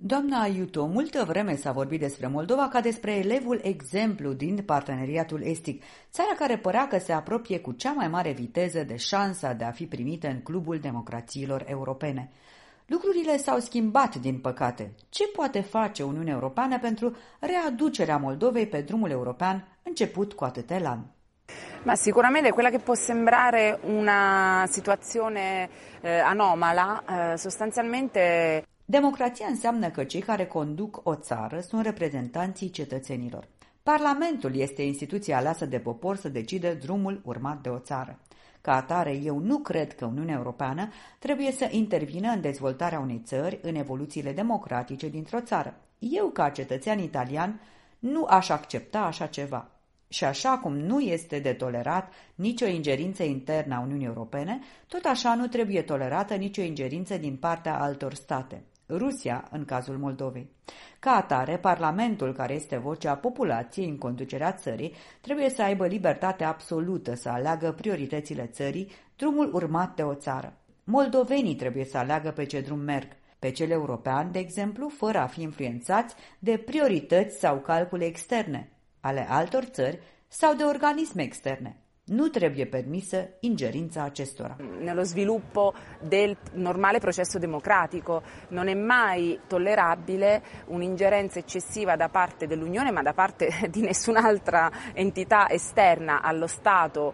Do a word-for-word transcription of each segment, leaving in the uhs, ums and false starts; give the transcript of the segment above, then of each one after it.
Doamna Aiuto, multă vreme s-a vorbit despre Moldova ca despre elevul exemplu din parteneriatul estic, țara care părea că se apropie cu cea mai mare viteză de șansa de a fi primită în clubul democrațiilor europene. Lucrurile s-au schimbat, din păcate. Ce poate face Uniunea Europeană pentru readucerea Moldovei pe drumul european început cu atât elan? Ma sicuramente quella che può sembrare una situazione eh, anomala, eh, sostanzialmente... Democrația înseamnă că cei care conduc o țară sunt reprezentanții cetățenilor. Parlamentul este instituția aleasă de popor să decide drumul urmat de o țară. Ca atare, eu nu cred că Uniunea Europeană trebuie să intervină în dezvoltarea unei țări, în evoluțiile democratice dintr-o țară. Eu, ca cetățean italian, nu aș accepta așa ceva. Și așa cum nu este de tolerat nicio ingerință internă a Uniunii Europene, tot așa nu trebuie tolerată nicio ingerință din partea altor state. Rusia, în cazul Moldovei. Ca atare, Parlamentul, care este vocea populației în conducerea țării, trebuie să aibă libertate absolută să aleagă prioritățile țării, drumul urmat de o țară. Moldovenii trebuie să aleagă pe ce drum merg, pe cel european, de exemplu, fără a fi influențați de priorități sau calcule externe ale altor țări sau de organisme externe. Nu trebuie permisă ingerința acestora. Nello sviluppo del normale processo democratico non è mai tollerabile un'ingerenza eccessiva da parte dell'Unione, ma da parte di nessun'altra entità esterna allo Stato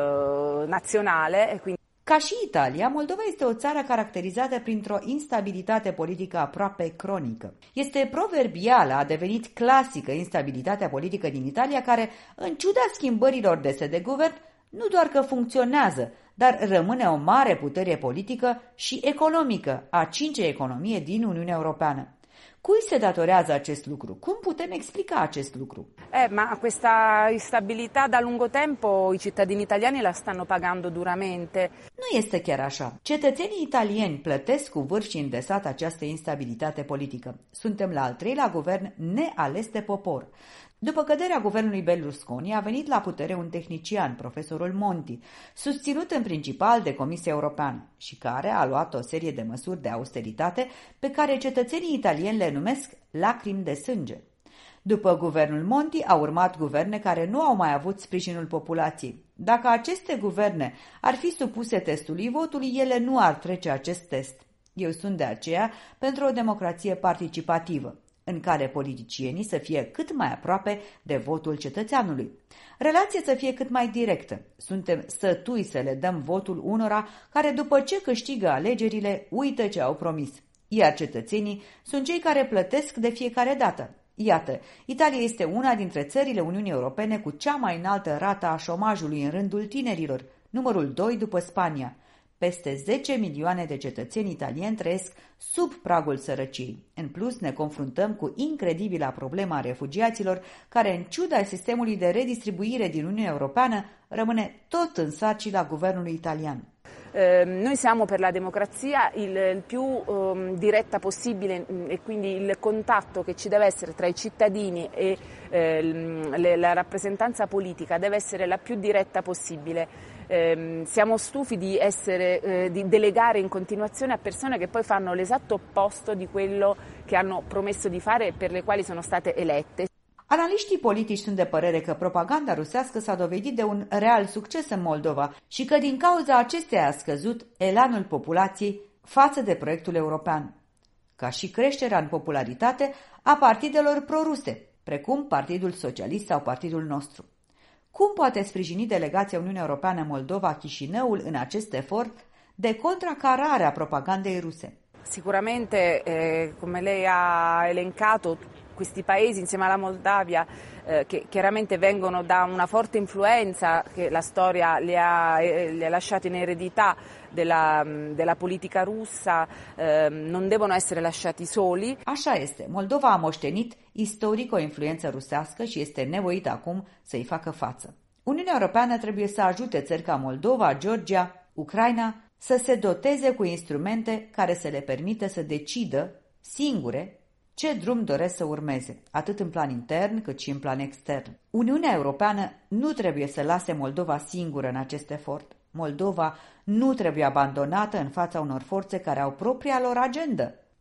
eh, nazionale. E quindi... Ca și Italia, Moldova este o țară caracterizată printr-o instabilitate politică aproape cronică. Este proverbială, a devenit clasică instabilitatea politică din Italia, care, în ciuda schimbărilor dese de guvern, nu doar că funcționează, dar rămâne o mare putere politică și economică, a cincea economie din Uniunea Europeană. Cui se datorează acest lucru? Cum putem explica acest lucru? Eh, ma questa instabilità da lungo tempo i cittadini italiani la stanno pagando duramente. Nu este chiar așa. Cetățenii italieni plătesc cu vârf și îndesat această instabilitate politică. Suntem la al treilea guvern neales de popor. După căderea guvernului Berlusconi a venit la putere un tehnician, profesorul Monti, susținut în principal de Comisia Europeană și care a luat o serie de măsuri de austeritate pe care cetățenii italieni le numesc lacrimi de sânge. După guvernul Monti au urmat guverne care nu au mai avut sprijinul populației. Dacă aceste guverne ar fi supuse testului votului, ele nu ar trece acest test. Eu sunt de aceea pentru o democrație participativă, în care politicienii să fie cât mai aproape de votul cetățeanului. Relația să fie cât mai directă. Suntem sătui să le dăm votul unora care după ce câștigă alegerile uită ce au promis. Iar cetățenii sunt cei care plătesc de fiecare dată. Iată, Italia este una dintre țările Uniunii Europene cu cea mai înaltă rată a șomajului în rândul tinerilor, numărul doi după Spania. Peste zece milioane de cetățeni italieni trăiesc sub pragul sărăciei. În plus, ne confruntăm cu incredibila problema a refugiaților, care, în ciuda sistemului de redistribuire din Uniunea Europeană, rămâne tot în sarcina guvernului italian. Eh, noi siamo per la democrazia il, il più eh, diretta possibile e quindi il contatto che ci deve essere tra i cittadini e eh, le, la rappresentanza politica deve essere la più diretta possibile. Eh, siamo stufi di essere eh, di delegare in continuazione a persone che poi fanno l'esatto opposto di quello che hanno promesso di fare e per le quali sono state elette. Analiștii politici sunt de părere că propaganda rusească s-a dovedit de un real succes în Moldova și că din cauza acesteia a scăzut elanul populației față de proiectul european, ca și creșterea în popularitate a partidelor proruse, precum Partidul Socialist sau Partidul Nostru. Cum poate sprijini delegația Uniunii Europeană Moldova Chișinăul în acest efort de contracarare a propagandei ruse? Sicuramente, eh, come lei ha elencato, questi paesi insieme alla Moldavia eh, che chiaramente vengono da una forte influenza che la storia le ha, eh, le ha lasciato in eredità della, della politica russa, eh, non devono essere lasciati soli. Așa este. Moldova a moștenit istoric o influență rusească și este nevoită acum să-i facă față. Uniunea Europeană trebuie să ajute țări ca Moldova, Georgia, Ucraina să se doteze cu instrumente care să le permită să decidă singure ce drum doresc să urmeze, atât în plan intern cât și în plan extern. Uniunea Europeană nu trebuie să lase Moldova singură în acest efort. Moldova nu trebuie abandonată în fața unor forțe care au propria lor agendă.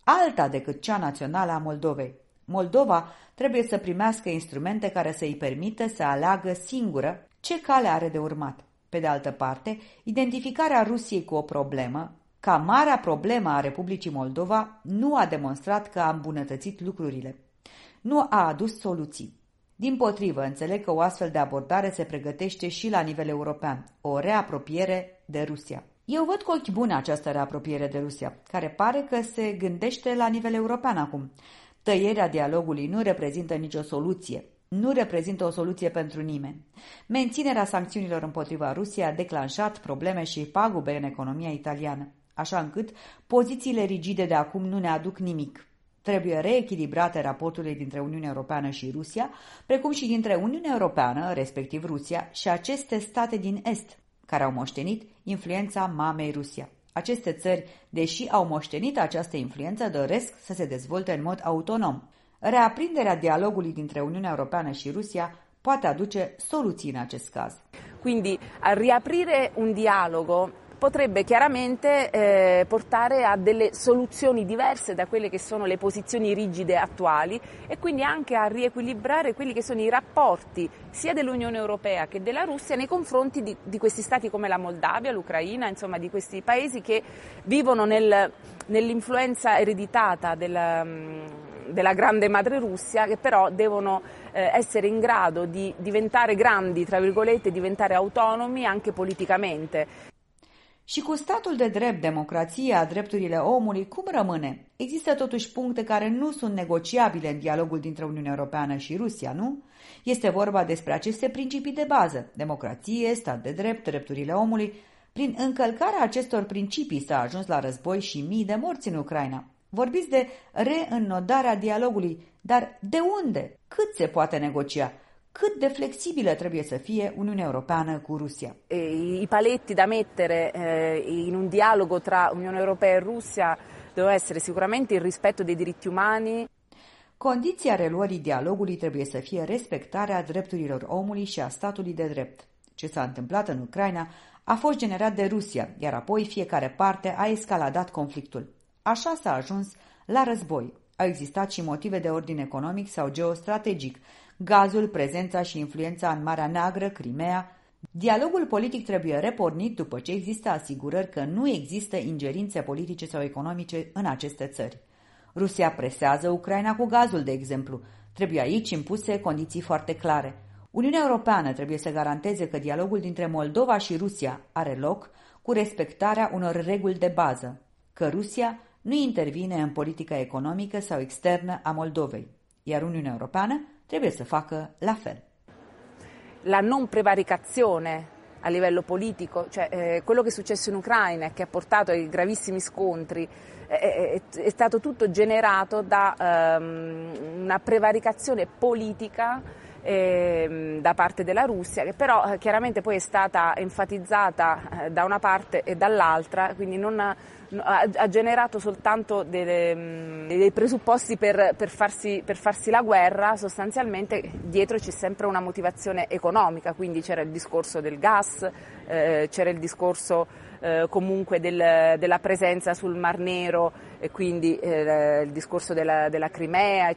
alta decât cea națională a Moldovei. Moldova trebuie să primească instrumente care să îi permită să aleagă singură ce cale are de urmat. Pe de altă parte, identificarea Rusiei cu o problemă, ca marea problemă a Republicii Moldova, nu a demonstrat că a îmbunătățit lucrurile. Nu a adus soluții. Dimpotrivă, înțeleg că o astfel de abordare se pregătește și la nivel european, o reapropiere de Rusia. Eu văd cu ochi buni această reapropiere de Rusia, care pare că se gândește la nivel european acum. Tăierea dialogului nu reprezintă nicio soluție. Nu reprezintă o soluție pentru nimeni. Menținerea sancțiunilor împotriva Rusiei a declanșat probleme și pagube în economia italiană, așa încât pozițiile rigide de acum nu ne aduc nimic. Trebuie reechilibrate raporturile dintre Uniunea Europeană și Rusia, precum și dintre Uniunea Europeană, respectiv Rusia, și aceste state din Est, care au moștenit influența mamei Rusia. Aceste țări, deși au moștenit această influență, doresc să se dezvolte în mod autonom. Reaprinderea dialogului dintre Uniunea Europeană și Rusia poate aduce soluții în acest caz. Quindi a riaprire un dialogo potrebbe chiaramente eh, portare a delle soluzioni diverse da quelle che sono le posizioni rigide attuali e quindi anche a riequilibrare quelli che sono i rapporti sia dell'Unione Europea che della Russia nei confronti di, di questi stati come la Moldavia, l'Ucraina, insomma di questi paesi che vivono nel, nell'influenza ereditata della, della grande madre Russia, che però devono eh, essere in grado di diventare grandi, tra virgolette, diventare autonomi anche politicamente. Și cu statul de drept, democrația, drepturile omului, cum rămâne? Există totuși puncte care nu sunt negociabile în dialogul dintre Uniunea Europeană și Rusia, nu? Este vorba despre aceste principii de bază, democrație, stat de drept, drepturile omului. Prin încălcarea acestor principii s-a ajuns la război și mii de morți în Ucraina. Vorbiți de reînnodarea dialogului, dar de unde? Cât se poate negocia? Cât de flexibilă trebuie să fie Uniunea Europeană cu Rusia? I paletti da mettere in un dialogo tra Unione Europea e Russia devono essere sicuramente il rispetto dei diritti umani. Condiția reluării dialogului trebuie să fie respectarea drepturilor omului și a statului de drept. Ce s-a întâmplat în Ucraina a fost generat de Rusia, iar apoi fiecare parte a escaladat conflictul. Așa s-a ajuns la război. Au existat și motive de ordin economic sau geostrategic, gazul, prezența și influența în Marea Neagră, Crimea. Dialogul politic trebuie repornit după ce există asigurări că nu există ingerințe politice sau economice în aceste țări. Rusia presează Ucraina cu gazul, de exemplu. Trebuie aici impuse condiții foarte clare. Uniunea Europeană trebuie să garanteze că dialogul dintre Moldova și Rusia are loc cu respectarea unor reguli de bază, că Rusia nu intervine în politica economică sau externă a Moldovei, iar Uniunea Europeană trebuie să facă la fel. La non prevaricazione a livello politico, cioè eh, quello che è successo in Ucraina e che ha portato ai gravissimi scontri è, è, è stato tutto generato da um, una prevaricazione politica eh, da parte della Russia, che però eh, chiaramente poi è stata enfatizzata eh, da una parte e dall'altra, quindi non ha, ha generato soltanto delle, dei presupposti per, per, farsi, per farsi la guerra. Sostanzialmente dietro c'è sempre una motivazione economica, quindi c'era il discorso del gas, eh, c'era il discorso eh, comunque del, della presenza sul Mar Nero e quindi eh, il discorso della, della Crimea.